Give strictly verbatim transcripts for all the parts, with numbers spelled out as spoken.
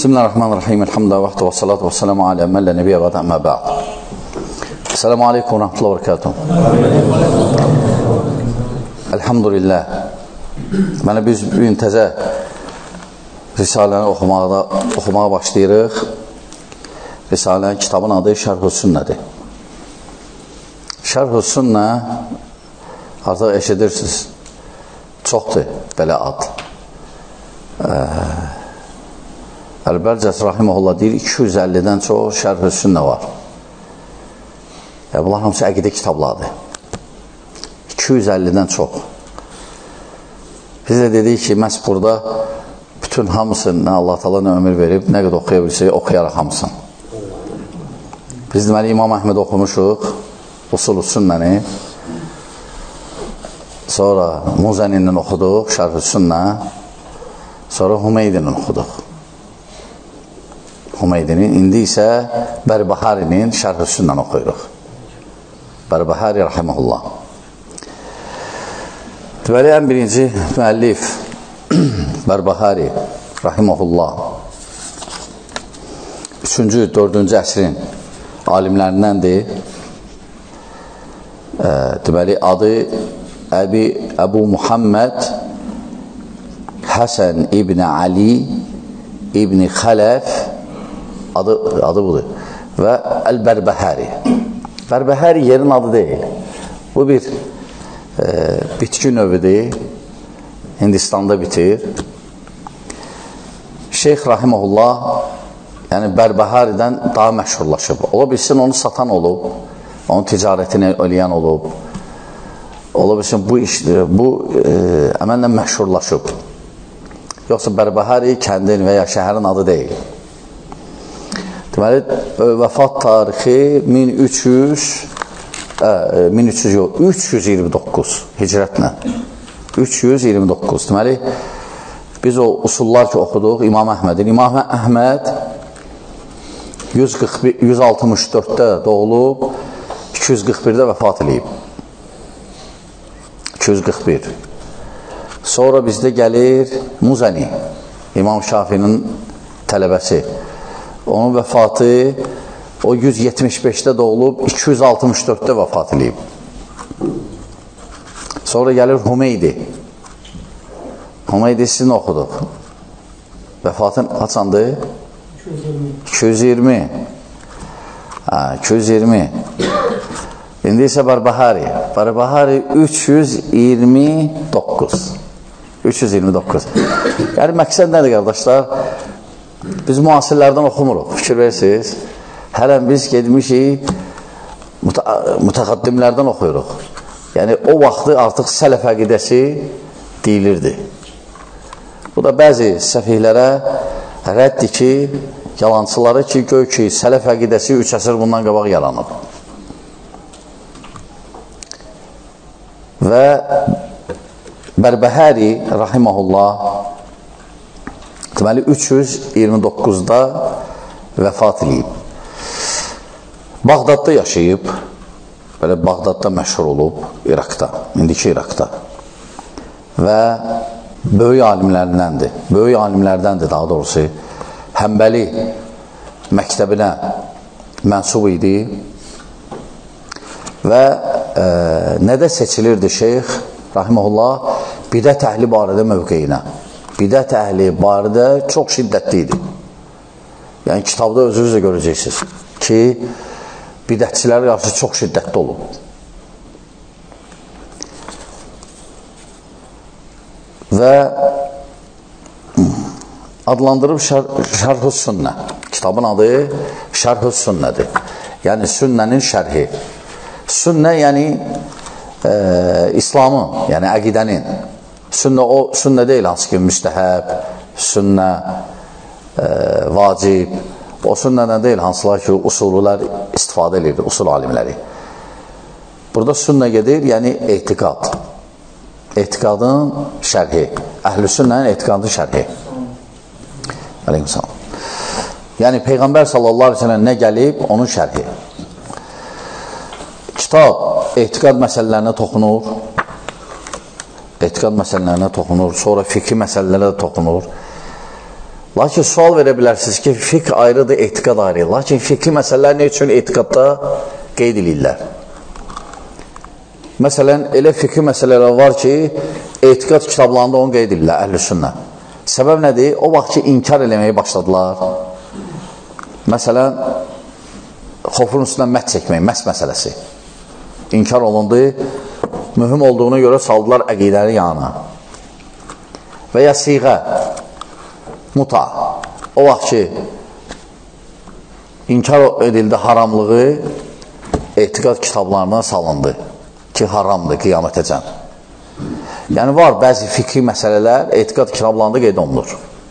Bismillahirrahmanirrahim. Elhamdülillah və salatu və selamu alə məllə nəbiyyə və əmmə bə'd. Selamu aleykum və rəhmətullah və bərəkatuhu. Elhamdülillah. Mənə biz bugün təzə Risaləni oxumağa, oxumağa başlayırıq. Risalənin kitabın adı Şərh-ü Sünnədir. Şərh-ü Sünnə artıq eşidirsiniz. Çoxdur belə ad. Əl-Bərcəs Rahiməhullah deyir, iki yüz əllidən çox Şərh-ü Sünnə var. Bunlar hamısı əqidə kitablardır. iki yüz əllidən çox. Biz də dedik ki, məhz burada bütün hamısını, nə Allah Teala nə ömür verib, nə qədər oxuya bilsək, oxuyaraq hamısını. Biz deməli İmam Əhməd oxumuşuq, Usul-u Sünnəni. Sonra Muzəninin oxuduq, Şərh-ü Sünnə. Sonra Hümeydinin oxuduq. Hümeydinin, indi isə Bərbəhərinin Şərh-ü Sünnəni oxuyuruq. Bərbəhəri Rahiməhullah. Deməli, ən birinci müəllif Bərbəhəri Rahiməhullah üçüncü, dördüncü əsrin alimlərindəndir. E, deməli, adı Əbi Əbu Muhammed Həsən İbni Ali İbni Xələf adı, adı budur. Və Əl-Bərbəhəri. Bərbəhəri yerin adı deyil. Bu bir e, bitki növüdür. Hindistanda bitir. Şeyx Rahiməhullah yəni Bərbəhəridən daha məşhurlaşıb. Ola bilsin, onu satan olub, onun ticarətini eləyən olub. Ola bilsin, bu, iş, bu e, əməllə məşhurlaşıb. Yoxsa Bərbəhəri kəndin və ya şəhərin adı deyil. Deməli, vəfat tarixi min üç yüz, min üç yüz yox, üç yüz iyirmi doqquz hicrətlə. üç yüz iyirmi doqquz. Deməli, biz o usullar ki oxuduq İmam Əhmədin. İmam Əhməd yüz altmış dörddə doğulub, iki yüz qırx birdə vəfat edib. iki yüz qırx bir. Sonra bizdə gəlir Muzəni, İmam Şafinin tələbəsi. Onun vəfatı o yüz yetmiş beşdə doğulub, iki yüz altmış dörddə vəfat edib. Sonra gəlir Hümeydi. Hümeydi sizin oxuduq. Vəfatın açandı? iki yüz iyirmi. Hə, iki yüz iyirmi. İndi isə Bərbəhəri. Bərbəhəri üç yüz iyirmi doqquz. üç yüz iyirmi doqquz. Yəni, məqsəd nədir, qardaşlar? Biz müasirlərdən oxumuruq, fikir versiniz. Hələn biz gedmişik, mütə mütəqaddimlərdən oxuyuruq. Yəni, o vaxtı artıq sələf əqidəsi deyilirdi. Bu da bəzi səfihlərə rəddir ki, yalancıları ki, göy ki, sələf əqidəsi üç əsr bundan qabaq yaranıb. Və Bərbəhəri Rahiməhullah deməli üç yüz iyirmi doqquzda vəfat edib. Bağdadda yaşayıb, belə Bağdadda məşhur olub, İraqda, indiki İraqda. Və böyük alimlərindəndir, böyük alimlərdəndir daha doğrusu. Həmbəli məktəbinə mənsub idi və e, nədə seçilirdi şeyx Rahiməhullah? Bidət əhli barədə mövqeyinə. Bidət əhli barədə çox şiddətli idi. Yəni, kitabda özünüz də görəcəksiniz ki, bidətçilərə qarşı çox şiddətli olub. Və adlandırıb Şərh-ü Sünnə. Kitabın adı Şərh-ü Sünnədir. Yəni, sünnənin şərhi. Sünnə, yəni e, İslamın, yəni əqidənin. Sünnə o, sünnə deyil, hansı ki, müstəhəb, sünnə, e, vacib. O sünnədən deyil, hansılar ki, usullar istifadə edir, usul alimləri. Burada sünnə gedir, yəni etiqad. Etiqadın şərhi. Əhl-i sünnənin etiqadın şərhi. Aleykümselam. Yəni, Peyğəmbər sallallahu aleyhi ve sellem nə gəlib, onun şərhi. Kitab etiqad məsələlərinə toxunur. Etiqad məsələlərinə toxunur, sonra fikri məsələlərə də toxunur. Lakin sual verə bilərsiniz ki, fiqh ayrıdır, etiqad ayrıdır. Lakin fiqhi məsələlər nə üçün etiqadda qeyd edirlər? Məsələn, elə fiqhi məsələlər var ki, etiqad kitablarında onu qeyd edirlər, əhl-i sünnə. Səbəb nədir? O vaxt ki, inkar eləməyə başladılar. Məsələn, xofun üstündən məhz çəkmək, məhz məsələsi. İnkar olundu, mühüm olduğuna görə saldılar əqidəni yanına. Və ya siğə, muta. O vaxt ki, inkar edildi haramlığı, etiqad kitablarına salındı ki, haramdır qiyamətəcən. Yəni, var bəzi fikri məsələlər etiqad kitablarında qeyd olunur.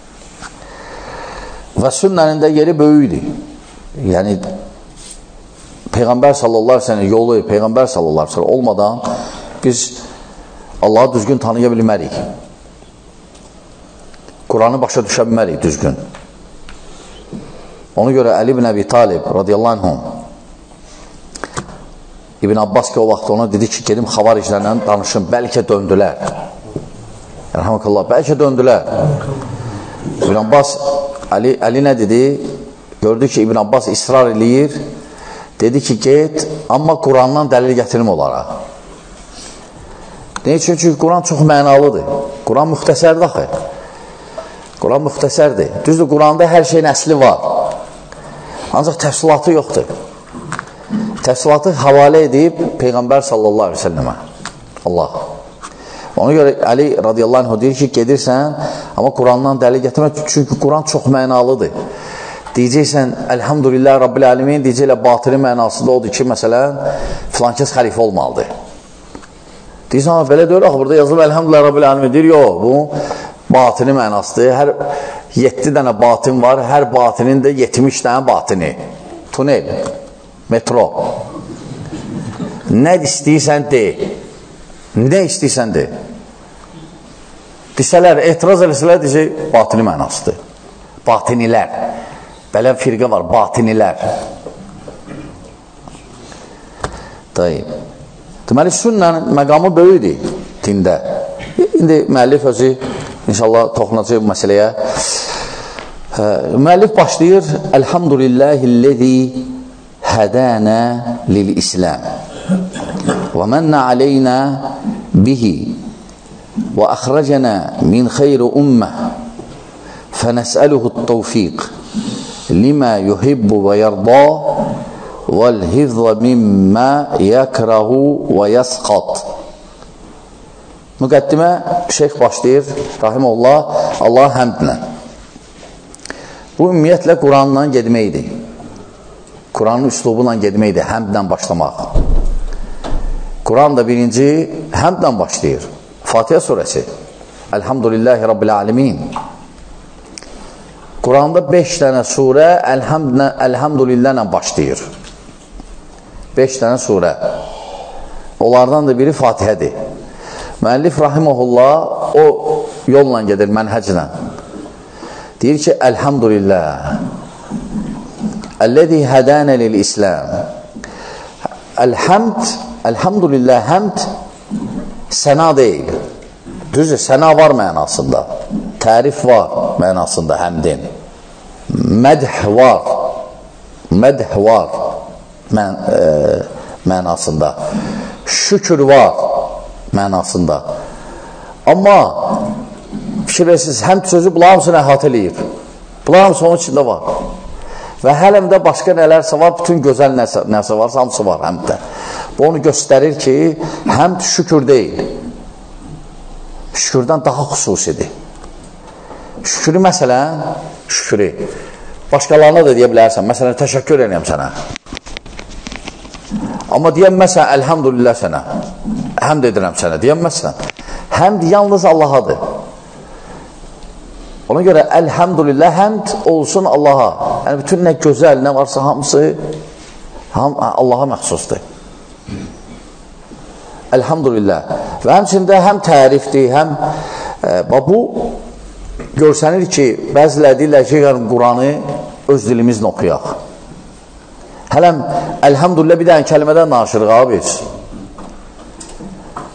Və sünnənin də yeri böyükdür. Yəni, Peyğəmbər sallallahu aleyhi ve sellem yolu, Peyğəmbər sallallahu aleyhi ve sellem olmadan biz Allahı düzgün tanıya bilmərik. Quranı başa düşə bilmərik düzgün. Ona görə Əli ibn Əbi Talib radiyallahu anh İbn Abbas ki o vaxt ona dedi ki, gedim xavariclərlə danışın, bəlkə döndülər. Rəhməkallah, bəlkə döndülər. İbn Abbas, Əli, Əli nə dedi? Gördü ki, İbn Abbas israr eləyir. Dedi ki, get, amma Qurandan dəlil gətirim olaraq. Ne üçün? Çünki Quran çox mənalıdır. Quran müxtəsərdir axı. Quran müxtəsərdir. Düzdür, Quranda hər şeyin əsli var. Ancaq təfsilatı yoxdur. Təfsilatı havalə edib Peyğəmbər sallallahu aleyhi ve sellemə. Allah. Ona görə Əli radiyallahu anh deyir ki, gedirsən, amma Qurandan dəlil gətirmək, çünki Quran çox mənalıdır. Deyəcəksən, əlhamdülillah Rabbil Alemin, deyəcəklə batili mənasında odur ki, məsələn, filankəs xəlifə olmalıdır. Deyirsən, amma belə deyir, axı, burada yazılıb, əlhamdülillah Rabbil Alemin, deyir, yox, bu batili mənasıdır. Hər yeddi dənə batin var, hər batinin də yetmiş dənə batini. Tunel, metro. Nə istəyirsən, de. Nə istəyirsən, de. Desələr, etiraz eləsələr, deyəcək, batili mənasıdır. Batinilər. Belə firqə var, batinilər. Deyib. Deməli, sünnənin məqamı böyüdür dində. İndi müəllif özü, inşallah, toxunacaq bu məsələyə. Müəllif başlayır, Elhamdülillahillezi hədənə lil-İslam və mənnə aleynə bihi və əxrəcənə min xeyri ümmə fənəsəluhu-t-tawfiq lima yuhibbu və yarda vəl-hifzə mimmə yəkrahu və yəsqat. Müqəddimə şeyx başlayır, rahiməllah, Allah həmdlə. Bu, ümumiyyətlə, Quranla gedməkdir. Quranın üslubuyla gedməkdir, həmdlə başlamaq. Quran da birinci həmdlə başlayır. Fatihə surəsi. Elhamdülillahi Rabbil Alemin. Quranda beş dənə surə Elhamdülillahlə başlayır. beş dənə surə. Onlardan da biri Fatihədir. Müəllif rahiməhullah o yolla gedir, mənhəclə. Deyir ki, Elhamdülillah Əlləzi hədənə lil-İslam. Elhamd, Elhamdülillah, həmd səna deyil. Düzdür, səna var mənasında. Tərif var mənasında həmdin. Mədh var. Mədh var mən, e, mənasında. Şükür var mənasında. Amma fikir verirsiniz, həmd sözü bunlar hamısını əhatə eləyir. Bunlar hamısı onun içində var. Və hələmdə başqa nələrsə var, bütün gözəl nəsə, nəsə varsa, hamısı var həmdə. Bu onu göstərir ki, həmd şükür deyil. Şükürdən daha xüsusidir. Şükürü məsələn, şükürü başqalarına da deyə bilərsən. Məsələn, təşəkkür edirəm sənə. Amma deyəməsən, əlhamdülillah sənə. Həmd edirəm sənə, deyəməsən. Həmd yalnız Allahadır. Ona görə əlhamdülillah, həmd olsun Allaha. Yəni, bütün nə gözəl, nə varsa hamısı ham, Allaha məxsusdur. Əlhamdülillah. Və həmçində həm tərifdir, həm e, bu görsənir ki, bəzilər deyirlər ki, Quranı öz dilimizlə oxuyaq. Hələm, əlhamdülillah bir dənə kəlmədən naşırıq abi.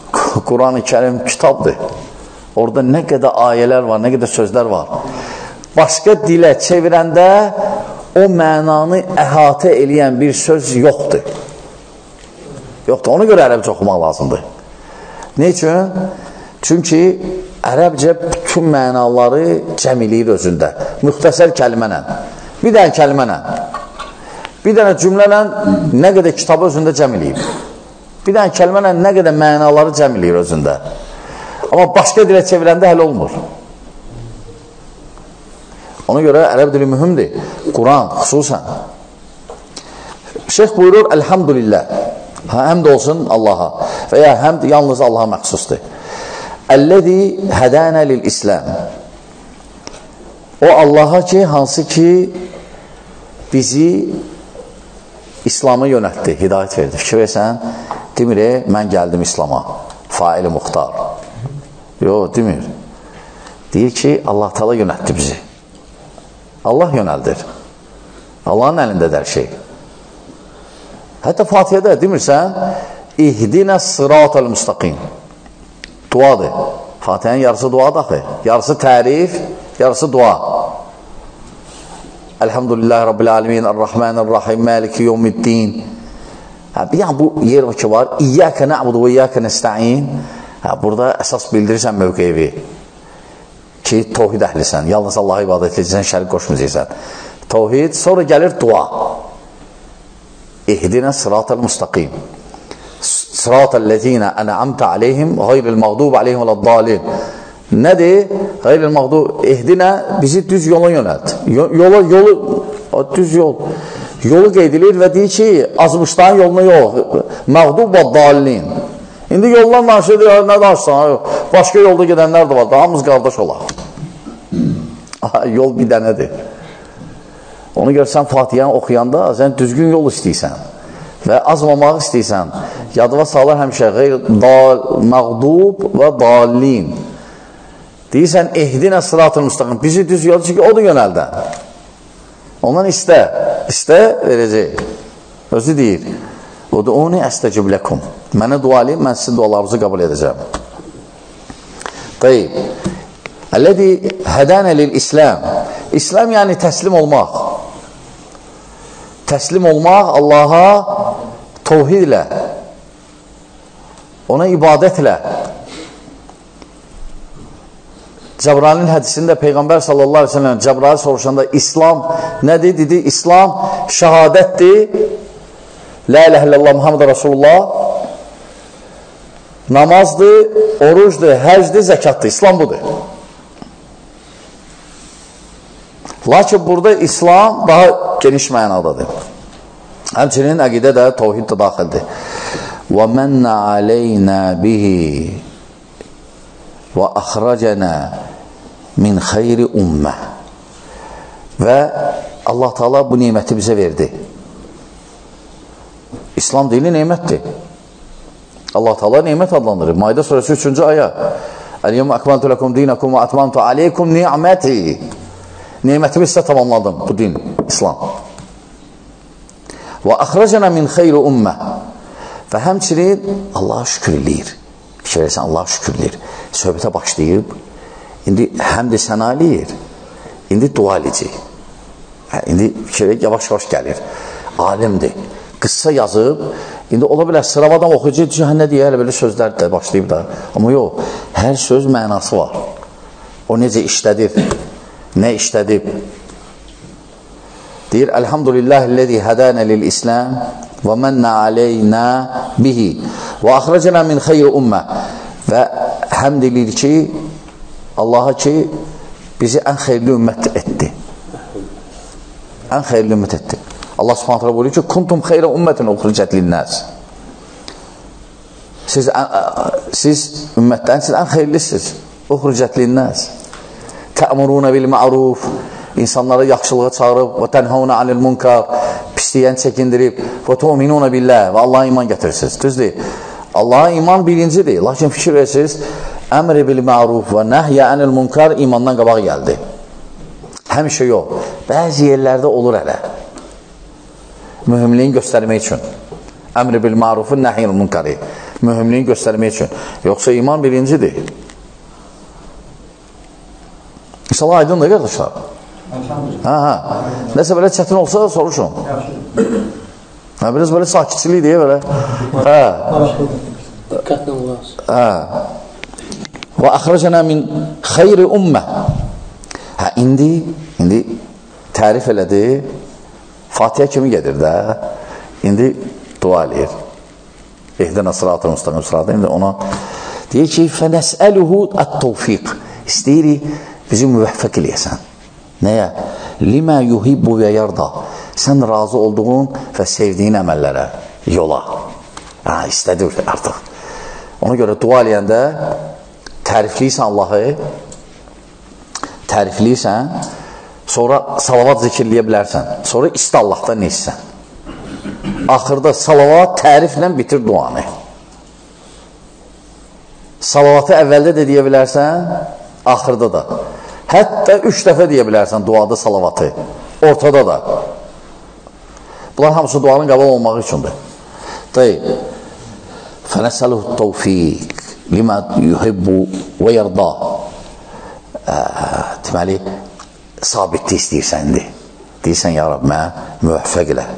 Quran-ı Kərim kitabdır. Orada nə qədər ayələr var, nə qədər sözlər var. başqa dilə çevirəndə o mənanı əhatə eləyən bir söz yoxdur. Yoxdur, ona görə ərəbcə oxumaq lazımdır. Ne üçün? Çünki ərəbcə bütün mənaları cəm eləyir özündə. Müxtəsər kəlmənə, bir dənə kəlmənə, bir dənə cümlənə nə qədər kitabı özündə cəm eləyib. Bir dənə kəlmənə nə qədər mənaları cəm eləyir özündə. Amma başqa dilə çevirəndə həll olmur. Ona görə ərəb dili mühümdir. Quran xüsusən. Şeyx buyurur, elhamdülillah. Həmd olsun Allaha. Və ya həmd yalnız Allaha məxsusdur. Əlləzi hədənə lil-İslam. O Allaha ki, hansı ki bizi İslam'a yönətdi, hidayət verdi. Fikir versən, demir, mən gəldim İslam'a. Faili muxtar. Yox, demir. Deyir ki, Allah Teala yönətdi bizi. Allah yönəldir. Allahın əlindədir hər şey. Hətta Fatihədə demirsən, İhdinə sıratal müstaqim. Duadır. Fatihənin yarısı duadır axı. Yarısı tərif, yarısı dua. Elhamdülillahi Rabbil alemin, Ar-Rahmanir-Rahim, Maliki yevmiddin. Yəni bu yer ki var, İyyəkə nə'budu və İyyəkə nəstə'in. Burada əsas bildirirsən mövqeyi ki, tohid əhlisən, yalnız Allah'a ibadət edəcəksən, şərik qoşmayacaqsən. Tohid, sonra gəlir dua. İhdinə sıratal müstaqim. Sıratal ləzinə ənəamtə aleyhim, qayril məğdub aleyhim vələddalin. Nədir? Qayril məğdub, ihdinə bizi düz yola yönəlt. Yola, yolu, düz yol. Yolu qeydilir və deyir ki, azmışların yoluna yox, məğdub və dalin. İndi yollar naşıdır, nə danışsan, başqa yolda gedənlər də var, da hamımız qardaş olaq. Yol bir dənədir. Onu görsən, Fatihəni oxuyanda, sən düzgün yol istəyirsən və azmamaq istəyirsən, yadıva salır həmişə, məğdub və dalin. Deyirsən, ehdinə sıratın müstəqim, bizi düz yol, çünki o da yönəldən. Ondan istə, istə verəcək. Özü deyir, Udu'uni əstəcib ləkum. Mənə dua edin, mən sizin dualarınızı qəbul edəcəm. Tayyib. Əlləzi hədənə lil-İslam. İslam yəni təslim olmaq. Təslim olmaq Allaha tevhidlə, ona ibadətlə. Cəbrailin hədisində Peyğəmbər sallallahu aleyhi ve sellem Cəbrail soruşanda İslam nədir? Dedi, İslam şəhadətdir. La ilahe illallah Muhammed Rasulullah, namazdır, orucdur, həcdir, zəkatdır. İslam budur. Lakin burada İslam daha geniş mənadadır. Həmçinin əqidə də, tevhid də daxildir. Və mənnə aleynə bihi və əxrəcənə min xeyri ümmə. Və Allah Teala bu niməti bizə verdi. İslam dini nemətdir. Allah Teala nemət adlandırır. Maide suresi üçüncü aya. Əl-yevmə əkmaltu ləkum dinakum və atmamtu aleykum ni'məti. Nemətimi sizə tamamladım, bu din, İslam. Və əxrəcənə min xeyri ümmə. Və həmçinin Allaha şükür eləyir. Fikir versən, Allaha şükür eləyir. Söhbətə başlayıb, indi həmd-i sənə eləyir. İndi dua eləyəcək. İndi fikir verək, yavaş-yavaş gəlir. Alimdir. Qıssa yazıb, indi ola bilər sıravadan oxuyacaq, nə deyə, hələ belə sözlər də başlayıb da. Amma yox, hər söz mənası var. O necə işlədir, nə işlədib. Deyir, Elhamdülillahilləzi hədənə lil-İslam və mənnə aleynə bihi və əxrəcənə min xeyri ümmə. Və həmd edir ki, Allaha ki, bizi ən xeyirli ümmət etdi. Ən xeyirli ümmət etdi. Allah subhanət hələ buyuruyor ki, kuntum xeyrə ümmətin uxricət lil-nəs. Siz, siz ümmətdən siz ən xeyirlisiniz. Uxricət lil-nəs. Tə'muruna bil-ma'ruf. İnsanlara yaxşılığa çağırıb və tənhavuna anil-munkar. Pisliyən çəkindirib və tu'minuna billah və Allaha iman gətirirsiniz. Düzdür. Allaha iman birincidir. Lakin fikir verirsiniz, əmri bil-ma'ruf və nəhyə anil-munkar imandan qabaq gəldi. Həmişə yox. Bəzi yerlərdə olur hələ. Mühümliyin göstərmək üçün. Əmri bil marufun nəhyil münkari. Mühümliyin göstərmək üçün. Yoxsa iman birincidir. İnşallah aydındır, qardaşlar. Hə, hə. Nəsə belə çətin olsa soruşun. Hə, biraz belə sakitçilik deyə belə. Hə. Diqqətlə olasın. Hə. Və əxrəcənə min xeyri ümmə. Hə, indi, indi tərif elədi. Fatihə kimi gedir də. İndi dua eləyir. Ehdənə sıratı müstəqim sıratı. İndi ona deyir ki, fənəsəluhu ət-tevfiq. İstəyirik bizi müvəffəq eləyəsən. Nəyə? Limə yuhibbu və yarda. Sən razı olduğun və sevdiyin əməllərə, yola. Hə, istədir artıq. Ona görə dua eləyəndə tərifliysən Allahı, tərifliysən, sonra salavat zikirləyə bilərsən, sonra istə Allahdan neysən. Axırda salavat təriflə bitir duanı. Salavatı əvvəldə də deyə bilərsən, axırda da. Hətta üç dəfə deyə bilərsən duada salavatı, ortada da. Bunlar hamısı duanın qabal olmaq üçündür. Deyib, fənəsəluhu tevfiq, limə yuhibbu və yarda. Deməli, sabitli istəyirsən indi. Deyirsən, ya Rab, mənə müvəffəq elə.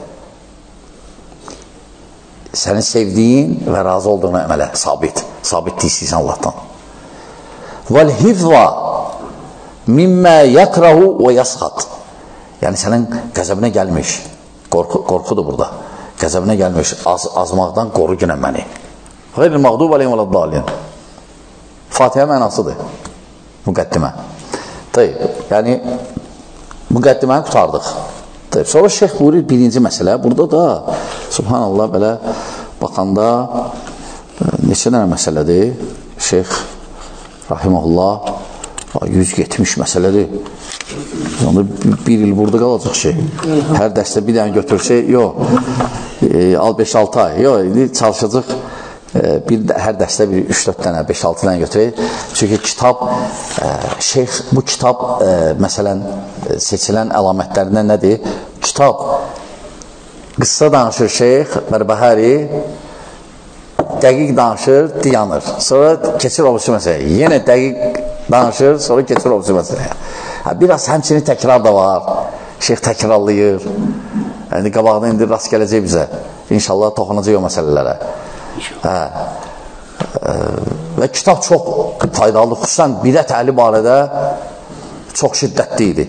Sənin sevdiyin və razı olduğun əmələ sabit. Sabitli istəyirsən Allahdan. Vəl-hifza mimmə yakrahu və yasxat. Yəni, sənin qəzəbinə gəlmiş. Qorxu, qorxudur burada. Qəzəbinə gəlmiş. Az, azmaqdan qoru günə məni. Qeyr-i məğdub aleyhim və ləddalin. Fatihə mənasıdır. Müqəddimə. Deyib, yəni, müqəddiməni qutardıq. Deyib, sonra şeyx buyurur birinci məsələ. Burada da, subhanallah, belə baxanda neçə dənə məsələdir? Şeyx rahiməhullah yüz yetmiş məsələdir. Onda bir il burada qalacaq şey. Hər dəstə bir dənə götürsək, yox, al beş altı ay, yox, indi çalışacaq bir, hər dəstə bir üç dörd dənə, beş altı dənə götürək. Çünki kitab, şeyx bu kitab, məsələn, seçilən əlamətlərindən nədir? Kitab, qıssa danışır şeyx, Bərbəhəri, dəqiq danışır, dayanır. Sonra keçir obüsü məsələyə. Yenə dəqiq danışır, sonra keçir obüsü məsələyə. Biraz həmçinin təkrar da var. Şeyx təkrarlayır. Yəni, qabağına indi rast gələcək bizə. İnşallah toxunacaq o məsələlərə. Hə. Və kitab çox faydalıdır. Xüsusən bidət əhli barədə çox şiddətli idi.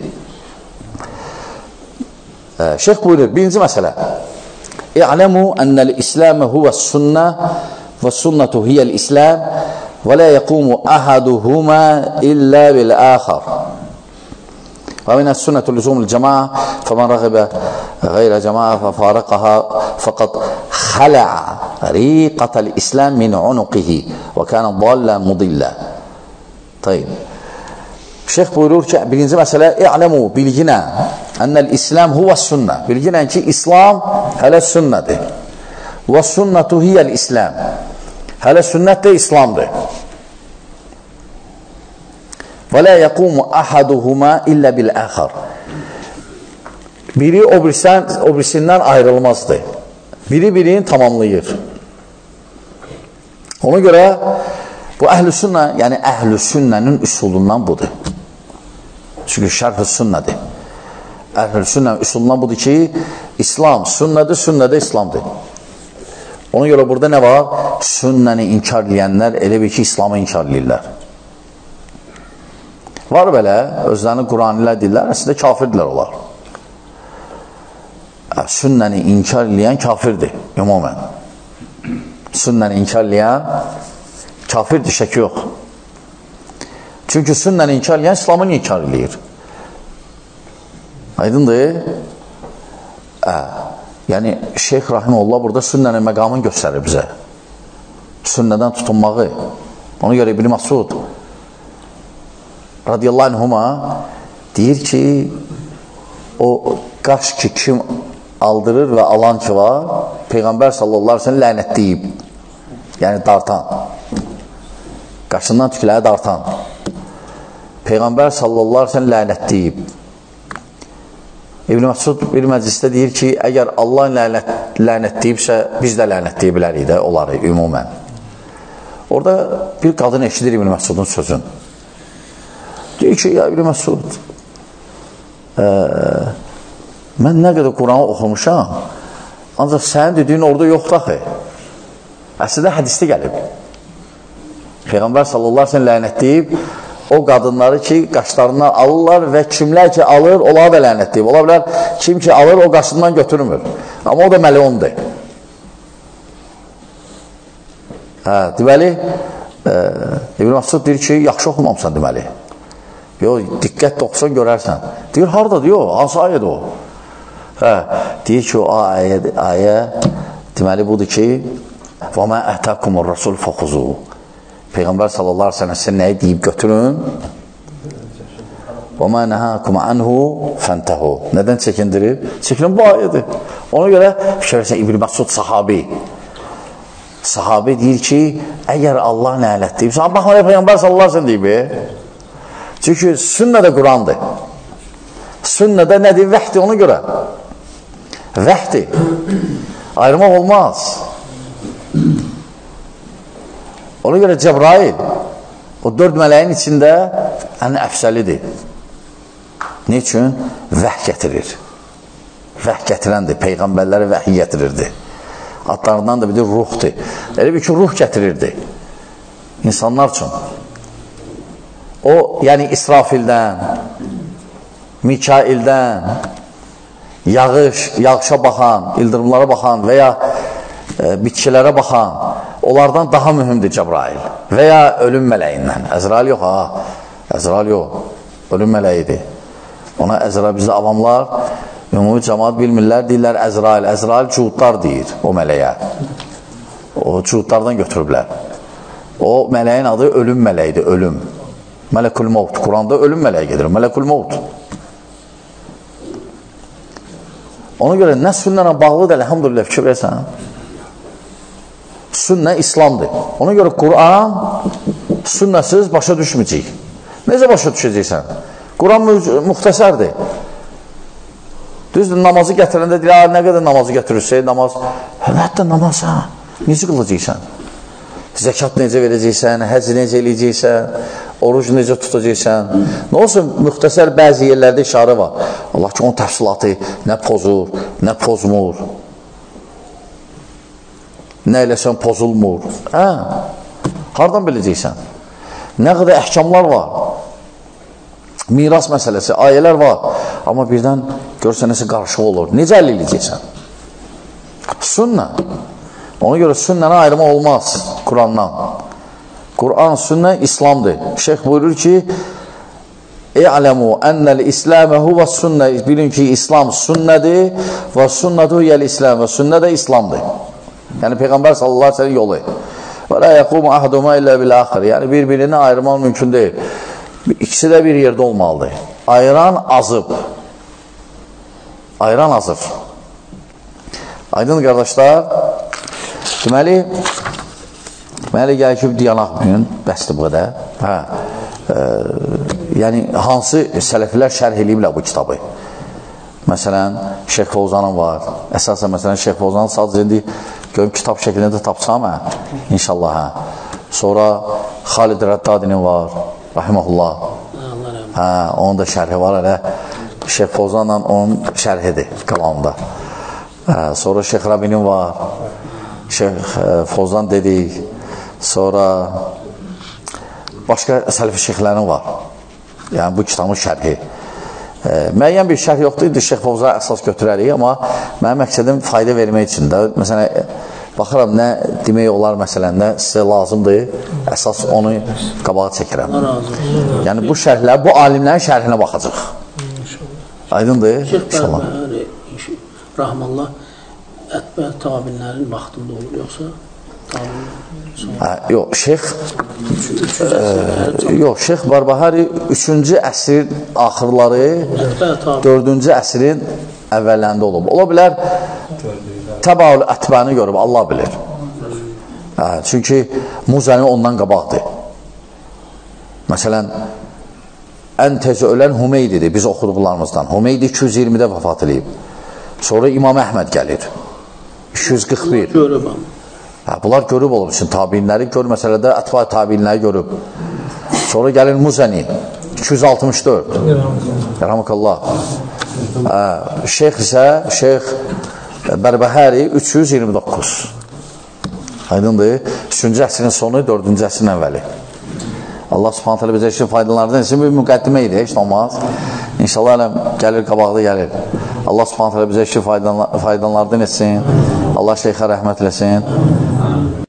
Şeyx buyurur, birinci məsələ. İ'ləmu ənəl-İsləmə huvəs-sünnə və-sünnətu hiyəl-İsləm və lə yəqumu əhəduhumə illə bil-əxər. Və minə sünnətü lüzumul cəmaə fəmən rəğibə qeyrə cəmaə fəfarəqəhə fəqad xələə riqətəl İsləm min unuqihi və kənə dallə mudillə. Tayyib. Şeyx buyurur ki, birinci məsələ, i'ləmu, bilginə, ənəl-İsləm huvəs-sünnə. Bilginən ki, İslam hələ sünnədir. Və sünnətu hiyəl-İsləm. Hələ sünnət də İslamdır. Və lə yəqumu əhəduhumə illə bil-əxər. Biri obrisindən ayrılmazdır. Biri birini tamamlayır. Ona görə bu əhl-i sünnə, yəni əhl-i sünnənin üsulundan budur. Çünki şərh-i sünnədir. Əhl-i sünnənin üsulundan budur ki, İslam sünnədir, sünnədə İslamdır. Ona görə burada nə var? Sünnəni inkar edənlər elə bir ki, İslamı inkar edirlər. Var belə, özlərini Quranilər deyirlər, əslində kafirdirlər olar. Sünnəni inkar edən kafirdir, ümumən. Sünnəni inkar edən kafirdir, şək yox. Çünki sünnəni inkar edən İslamı inkar edir. Aydındır? Ə, yəni, Şeyx Rahimullah burada sünnənin məqamını göstərir bizə. Sünnədən tutunmağı. Ona görə İbn Məsud radiyallahu anhuma deyir ki, o qaş ki kim aldırır və alan ki var, Peyğəmbər sallallahu aleyhi ve sellem lənətləyib. Yəni dartan. Qaşından tükləri dartan. Peyğəmbər sallallahu aleyhi ve sellem lənətləyib. İbn Məsud bir məclisdə deyir ki, əgər Allah lənət, lənətləyibsə, biz də lənətləyib bilərik də onları ümumən. Orada bir qadın eşidir İbn Məsudun sözün. Deyir ki, ya İbn Məsud, e, mən nə qədər Quranı oxumuşam, ancaq sənin dediyin orada yoxdur axı. Əslində hədisdə gəlib. Peyğəmbər sallallahu əleyhi və səlləm lənətləyib o qadınları ki, qaşlarından alırlar və kimlər ki alır, onlara da lənətləyib. Ola bilər, kim ki alır, o qaşından götürmür. Amma o da məlundur. Hə, deməli, e, İbn Məsud deyir ki, yaxşı oxumamısan deməli. Yox, diqqətlə oxusan görərsən. Deyir, harada diyor, hansı ayədir o? Hə, deyir ki, o ayə, ayə deməli budur ki, وَمَا أَتَاكُمُ الرَّسُولُ فَخُذُوهُ Peyğəmbər sallallahu əleyhi və səlləm sizə nəyi deyib götürün? وَمَا نَهَاكُمْ عَنْهُ فَانْتَهُوا Nədən çəkindirib? Çəkinin bu ayədir. Ona görə fikir versən, İbn Məsud sahabi. Sahabi deyir ki, əgər Allah nələt deyib, baxma, Peyğəmbər sallallahu əleyhi və səlləm deyib. Çünki sünnədə Qurandır. Sünnədə nədir? Vəhdir ona görə. Vəhdir. Ayırmaq olmaz. Ona görə Cəbrail o dörd mələyin içində ən əfsəlidir. Ne üçün? Vəh gətirir. Vəh gətirəndir. Peyğəmbərləri vəhi gətirirdi. Adlarından da bir de ruhdur. Elə bir ki, ruh gətirirdi. İnsanlar üçün. O, yəni İsrafildən, Mikaildən, yağış, yağışa baxan, ildırımlara baxan və ya e, bitkilərə baxan, onlardan daha mühümdür Cəbrail və ya ölüm mələyindən. Əzrail yox, ha. Əzrail yox. Ölüm mələyidir. Ona Əzrail, bizdə avamlar, ümumi cəmaat bilmirlər, deyirlər Əzrail. Əzrail cuhudlar deyir o mələyə. O cuhudlardan götürüblər. O mələyin adı ölüm mələyidir, ölüm. Mələkül Mevt. Quranda ölüm mələyi gedir. Mələkül Mevt. Ona görə nə sünnə bağlıdır, elhamdülillah fikir versən. Sünnə İslamdır. Ona görə Quran sünnəsiz başa düşməyəcək. Necə başa düşəcəksən? Quran müxtəsərdir. Düzdür, namazı gətirəndə deyir, nə qədər namazı gətirirsə, namaz, hətta namaz, ha, necə qılacaqsən? Zəkat necə verəcəksən, həc necə eləyəcəksən, oruc necə tutacaqsən. Nə olsun, müxtəsər bəzi yerlərdə işarə var. Allah ki, onun təfsilatı nə pozur, nə pozmur. Nə eləsən pozulmur. Hə, hardan biləcəksən? Nə qədər əhkamlar var. Miras məsələsi, ayələr var. Amma birdən görsən nəsə qarışıq olur. Necə əllə eləyəcəksən? Sünnə. Ona görə sünnəni ayrıma olmaz Qurandan. Quran, sünnə İslamdır. Şeyx buyurur ki, İ'ləmu ennəl-İsləmə huvə sünnə. Bilin ki, İslam sünnədir və sünnədu yəl-İslam və sünnə də İslamdır. Yəni, Peyğəmbər sallallahu aleyhi ve sellem yolu. Və lə yəqumu ahaduma illə bil-axir. Yəni, bir-birini ayırmaq mümkün deyil. İkisi də bir yerdə olmalıdır. Ayıran azıb. Ayıran azıb. Aydın qardaşlar, deməli, deməli, gəlir ki, diyanaq gün, bəsdir bu qədər. Hə, e, yəni, hansı sələfilər şərh eləyiblər bu kitabı? Məsələn, Şeyx Fovzanın var. Əsasən, məsələn, Şeyx Fovzanın sadəcə indi görüm kitab şəklində tapsam, hə, inşallah, hə. Sonra Xalid Rəddadinin var, rahiməhullah. Hə, onun da şərhi var, elə. Şeyx Fovzanla onun şərhidir qalanında. Hə, sonra Şeyx Rabinin var. Şeyx Fovzan dedik. Sonra başqa sələfi şeyxlərin var. Yəni, bu kitabın şərhi. E, müəyyən bir şərh yoxdur, indi Şeyx Fovzana əsas götürərik, amma mənim məqsədim fayda vermək üçün də. Məsələn, baxıram, nə demək olar məsələndə sizə lazımdır, əsas onu qabağa çəkirəm. Yəni, bu şərhlər, bu alimlərin şərhinə baxacaq. Aydındır? İnşallah. Rahmanullah, ətbə tabinlərin vaxtında olur, yoxsa hə, yox, Şeyx e, yox, Şeyx Barbahari üçüncü əsrin axırları dördüncü əsrin əvvəllərində olub. Ola bilər təbaül ətbəni görüb, Allah bilir. Hə, çünki Muzəni ondan qabaqdır. Məsələn, ən tez ölən Hümeydidir, biz oxuduqlarımızdan. Hümeydi iki yüz iyirmidə vəfat edib. Sonra İmam Əhməd gəlir. iki yüz qırx bir. Hə, bunlar görüb olub üçün, tabinləri gör, məsələdə ətva tabinləri görüb. Sonra gəlir Muzəni, iki yüz altmış dörd. Rəhməkallah. Şeyx isə Şeyx Bərbəhəri üç yüz iyirmi doqquz. Aydındır. üçüncü əsrin sonu, dördüncü əsrin əvvəli. Allah subhanət hələ bizə işin faydalarından için bir müqəddimə idi, heç olmaz. İnşallah ələm gəlir, qabaqda gəlir. Allah subhanət hələ bizə işin faydalarından etsin. Allah şeyxə rəhmət eləsin.